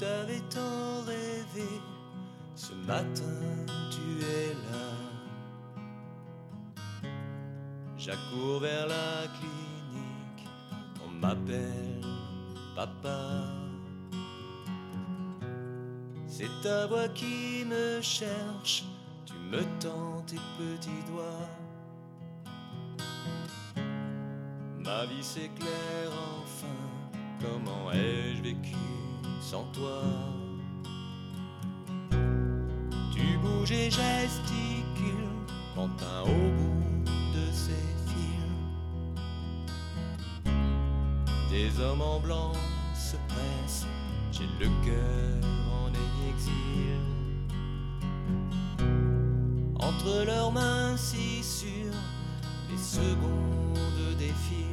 t'avais tant rêvé, ce matin tu es là. J'accours vers la clinique, on m'appelle papa. C'est ta voix qui me cherche, tu me tends tes petits doigts. Ma vie s'éclaire enfin, comment ai-je vécu sans toi? Tu bouges et gesticules, pantin au bout de ces fils. Des hommes en blanc se pressent, j'ai le cœur en exil. Entre leurs mains si sûres, les secondes défilent.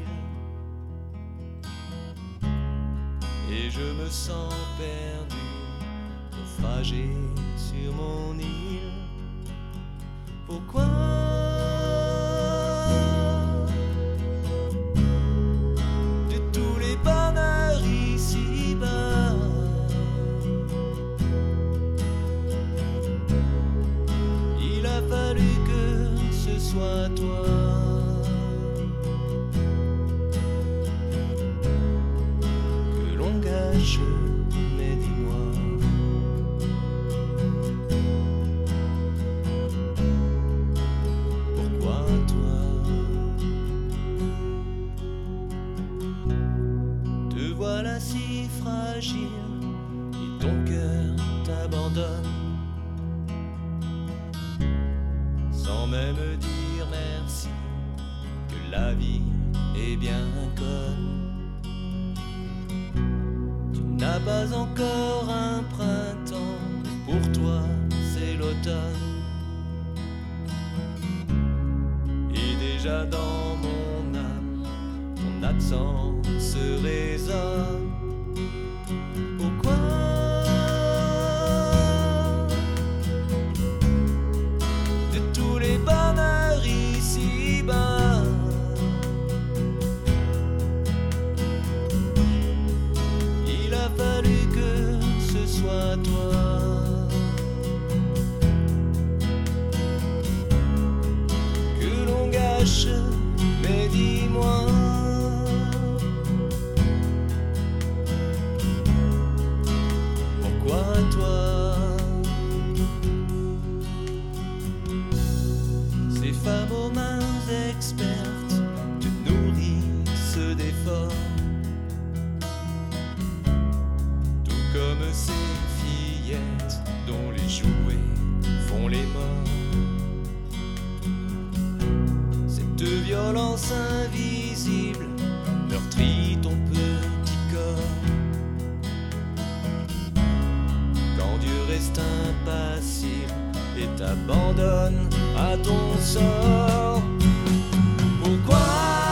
Et je me sens perdu, naufragé sur mon île. Pourquoi de tous les bonheurs ici-bas, il a fallu que ce soit toi? Mais dis-moi, pourquoi toi? Te voilà si fragile et ton cœur t'abandonne, sans même dire merci, que la vie est bien conne. N'a pas encore un printemps, pour toi c'est l'automne. Et déjà dans mon âme, ton absence résonne. Pourquoi de tous les bonheurs ici-bas, il a fallu que ce soit toi? Que l'on gâche, mais dis-moi, pourquoi toi? Ces femmes aux mains expertes te nourrissent d'efforts, comme ces fillettes dont les jouets font les morts. Cette violence invisible meurtrit ton petit corps. Quand Dieu reste impassible et t'abandonne à ton sort, pourquoi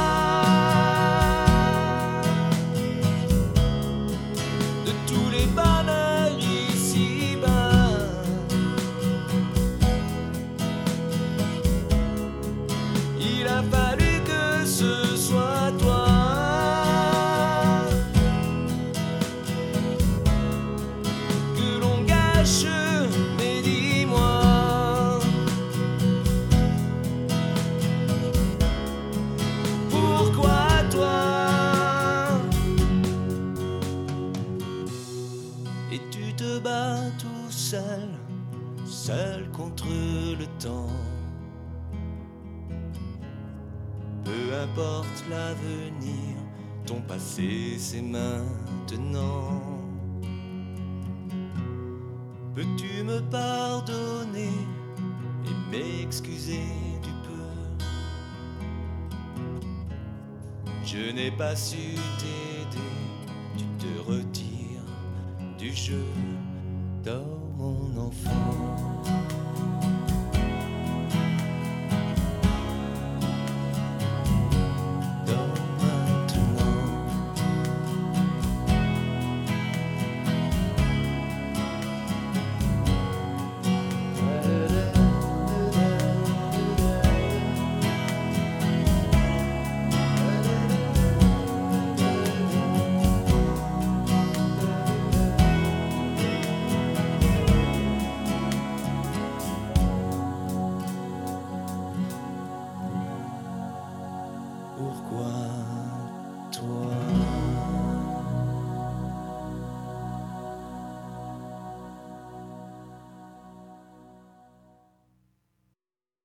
de tous les bonheurs ici-bas, il a fallu que ce soit toi? Que l'on gâche, mais dis-moi, pourquoi toi? Et tu te bats tout seul, seul contre le temps. Peu importe l'avenir, ton passé c'est maintenant. Peux-tu me pardonner et m'excuser du peu? Je n'ai pas su t'aider, tu te retires du jeu. Dors mon enfant. Dors maintenant. toi.